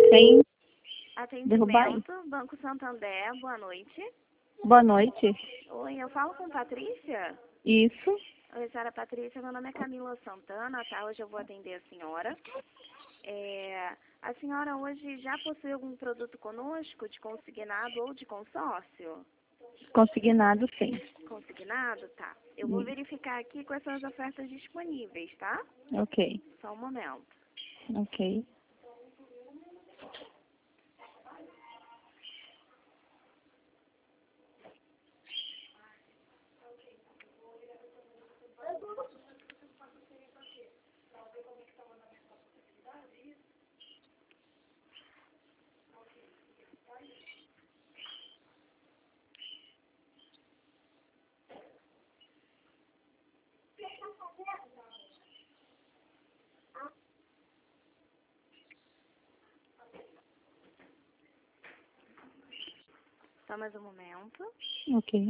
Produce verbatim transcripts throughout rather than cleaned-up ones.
sem derrubar isso. Atendimento, Banco Santander, boa noite. Boa noite. Oi, eu falo com Patrícia? Isso. Oi, senhora Patrícia, meu nome é Camila Santana, tá? Hoje eu vou atender a senhora. É, a senhora hoje já possui algum produto conosco, de consignado ou de consórcio? Consignado, sim. Consignado? Tá. Eu vou verificar aqui quais são as ofertas disponíveis, tá? Ok. Só um momento. Ok. Só mais um momento. Ok.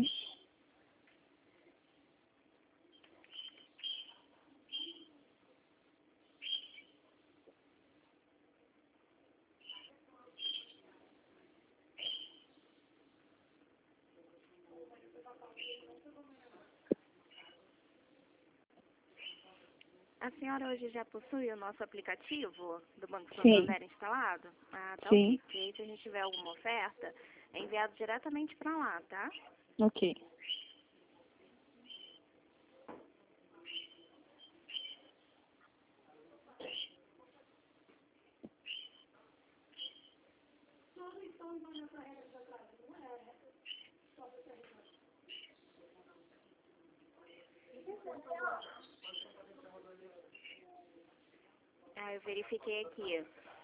A senhora hoje já possui o nosso aplicativo do Banco Sim. Santander instalado? Ah, tá, Sim. ok. Porque aí se a gente tiver alguma oferta, é enviado diretamente para lá, tá? Ok. Ah, eu verifiquei aqui.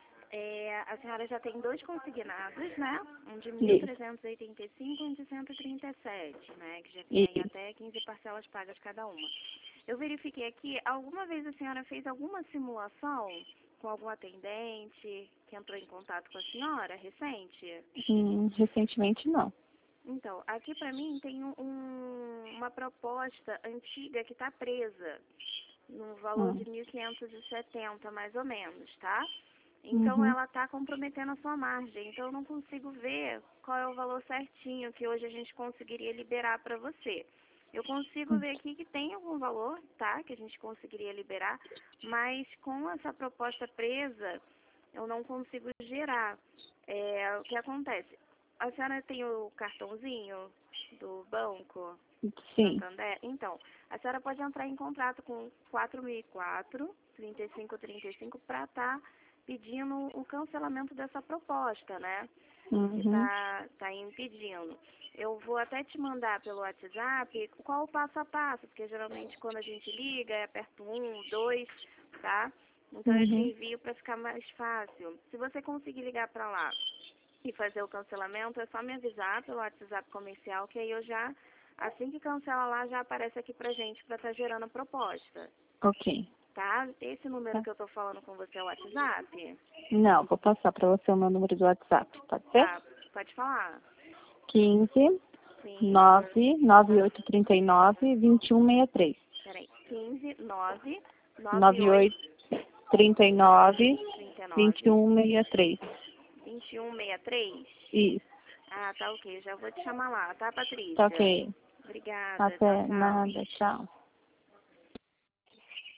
É, a senhora já tem dois consignados, né? Um de mil Isso. trezentos e oitenta e cinco e um de cento e trinta e sete, né? Que já tem aí Isso. até quinze parcelas pagas cada uma. Eu verifiquei aqui, alguma vez a senhora fez alguma simulação com algum atendente que entrou em contato com a senhora recente? Hum, recentemente, não. Então, aqui para mim tem um, um- uma proposta antiga que está presa, no valor Hum. de mil quinhentos e setenta, mais ou menos, tá? Então, Uhum. ela está comprometendo a sua margem. Então, eu não consigo ver qual é o valor certinho que hoje a gente conseguiria liberar para você. Eu consigo ver aqui que tem algum valor, tá? Que a gente conseguiria liberar, mas com essa proposta presa, eu não consigo gerar. É, o que acontece? A senhora tem o cartãozinho do banco Sim. Santander? Então, a senhora pode entrar em contato com quatro mil e quatro, trinta e cinco trinta e cinco para estar pedindo o cancelamento dessa proposta, né? Que Uhum. está tá impedindo. Eu vou até te mandar pelo WhatsApp qual o passo a passo, porque geralmente quando a gente liga, aperta um, dois, tá? Então eu te Uhum. envio para ficar mais fácil. Se você conseguir ligar para lá e fazer o cancelamento, é só me avisar pelo WhatsApp comercial, que aí eu já, assim que cancela lá, já aparece aqui pra gente para estar gerando a proposta. Ok. Tá? Esse número Tá. que eu tô falando com você é o WhatsApp? Não, vou passar para você o meu número do WhatsApp, pode ser? Tá, pode falar. quinze, Sim. nove, nove oito trinta e nove, vinte e um sessenta e três. Peraí. quinze, nove, nove nove oito, oito trinta e nove, trinta e vinte e nove, um sessenta e três. vinte e um sessenta e três. Isso. Ah, tá ok. Já vou te chamar lá, tá, Tá Patrícia? ok. Obrigada. Tchau, Até tchau. nada. Tchau.